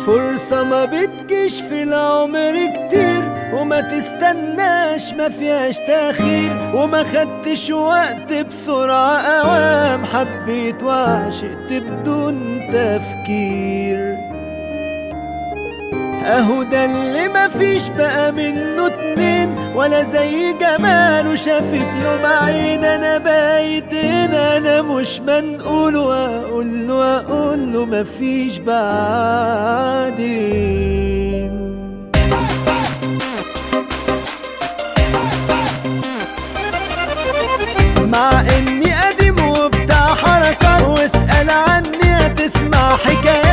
فرصة ما بتجيش في العمر كتير، وما تستناش ما فيهاش تأخير، وما خدتش وقت بسرعة أوام، حبيت وعشقت بدون تفكير. اهو ده اللي مفيش بقى منه اتنين، ولا زي جماله شافت يوم عين. انا بايت هنا انا مش منقول، واقول له مفيش بعدين. مع اني قديم وبتاع حركات، واسأل عني هتسمع حكاية